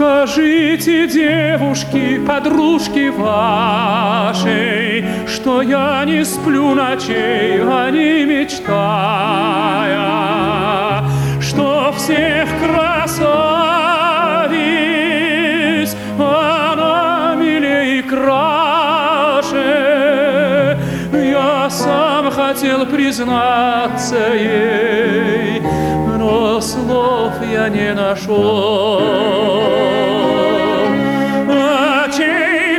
Скажите, девушки, подружки вашей, что я не сплю ночей, а не мечтая, что всех красавиц она милей и краше. Я сам хотел признаться ей, но слов я не нашел. Очей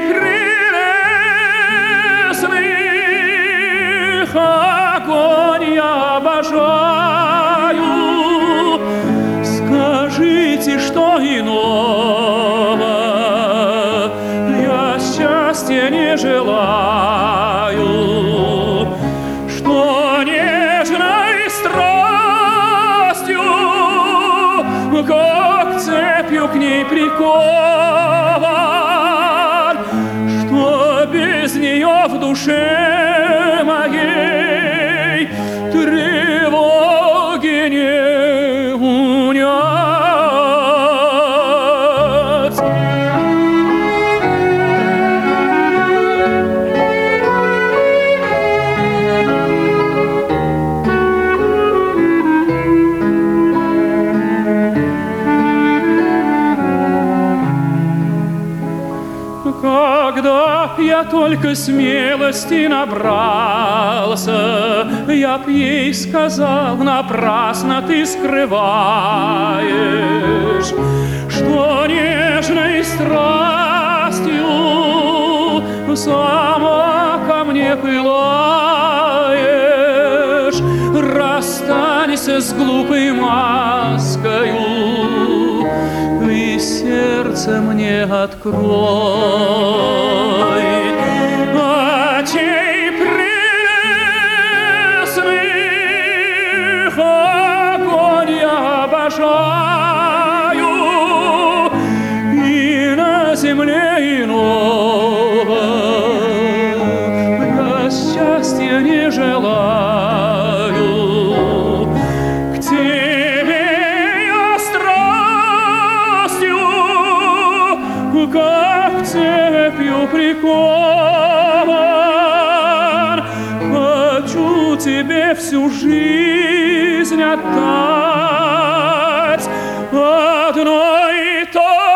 прелестных огонь я обожаю. Скажите, что иного я счастья не желаю, что нежной страстью как цепью к ней прикован, что без нее в душе моей тревоги не унять. Когда я только смелости набрался, я б ей сказал: напрасно ты скрываешь, что нежной страстью сама ко мне пылаешь. Расстанься с глупой маскою и сердце мне открой. Очей прелестных огонь я обожаю, и на земле иного я счастья не желаю. К тебе я страстью как цепью прикован, хочу тебе всю жизнь отдать одной только